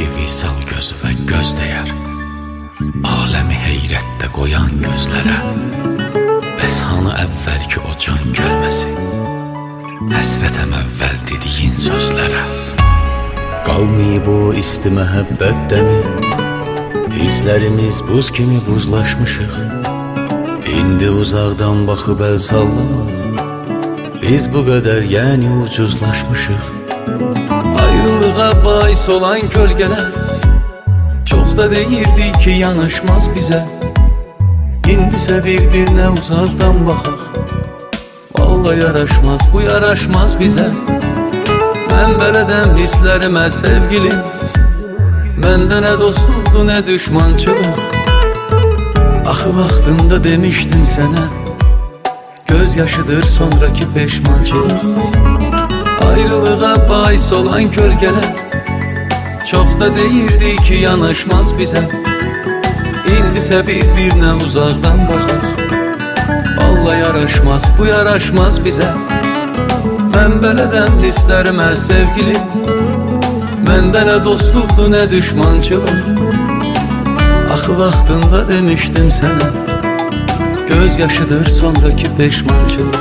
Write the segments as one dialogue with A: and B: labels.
A: bir visal gözü və göz deyər, aləmi heyrətdə qoyan gözlərə. Bəs hanı əvvəlki o can kəlməsi, həsrətəm əvvəl dediyin sözlərə. Qalmayıb o isti məhəbbətdəmi, hisslərimiz buz kimi buzlaşmışıq. İndi uzaqdan baxıb əl sallamaq, biz bu qədər yəni ucuzlaşmışıq. Ayrılığa bais olan kölgələr çox da deyirdi ki yanaşmaz bizə. İndisə bir-birinə uzaqdan baxaq, vallahi yaraşmaz, bu yaraşmaz bizə. Mən bələdəm hisslərimə sevgilim, məndə nə dostluqdur, nə düşmançılıq. Axı vaxtında demişdim sənə, göz yaşıdır sonraki peşmançılıq. Ayrılığa bais olan kölgələr çox da deyirdi ki yanaşmaz bizə. İndisə bir-birinə uzaqdan baxaq, vallahi yaraşmaz, bu yaraşmaz bizə. Mən bələdəm hisslərimə sevgilim, məndə nə dostluqdur, nə düşmançılıq. Axı vaxtında demişdim sənə, göz yaşıdır sonraki peşmançılıq.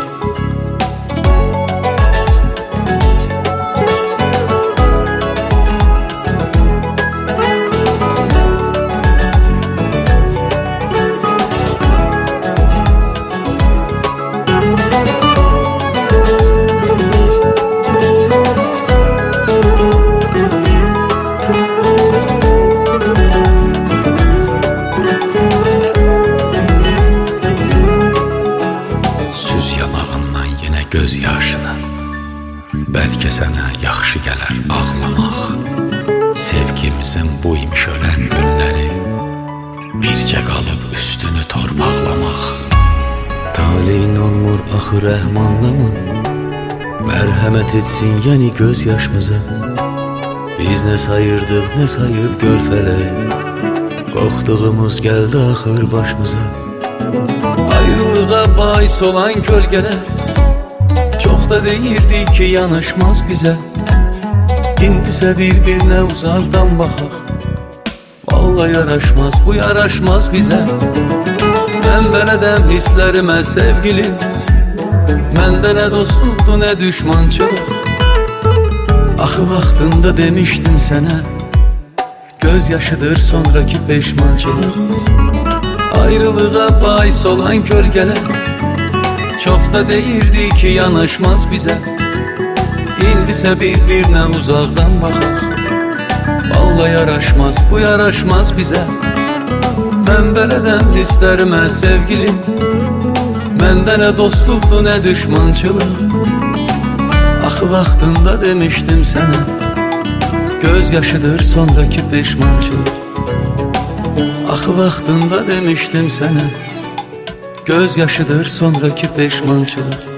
A: Göz yaşına, bəlkə sənə yaxşı gələr ağlamaq. Sevgimizin buymuş ölən günləri, bircə qalıb üstünü torpaqlamaq. Taleyin olmur axı rəhmanlamı, mərhəmət etsin yəni göz yaşımıza. Biz nə sayırdıq, nə sayıb gör fələk, qorxduğumuz gəldi axır başımıza. Ayrılığa bais olan kölgələr çox da deyirdi ki yanaşmaz bizə. İndisə bir-birinə uzaqdan baxaq, vallahi yaraşmaz, bu yaraşmaz bizə. Mən bələdəm hisslərimə sevgilim, məndə nə dostluqdur, nə düşmançılıq. Axı vaxtında demişdim sənə, göz yaşıdır sonraki peşmançılıq. Ayrılığa bais olan kölgələr çox da deyirdi ki yanaşmaz bizə. İndisə bir-birinə uzaqdan baxaq, vallahi yaraşmaz, bu yaraşmaz bizə. Mən bələdəm hisslərimə sevgilim, məndə nə dostluqdur, nə düşmançılıq. Axı vaxtında demişdim sənə, göz yaşıdır sonraki peşmançılıq. Axı vaxtında demişdim sənə, göz yaşıdır sonraki peşmançılıq.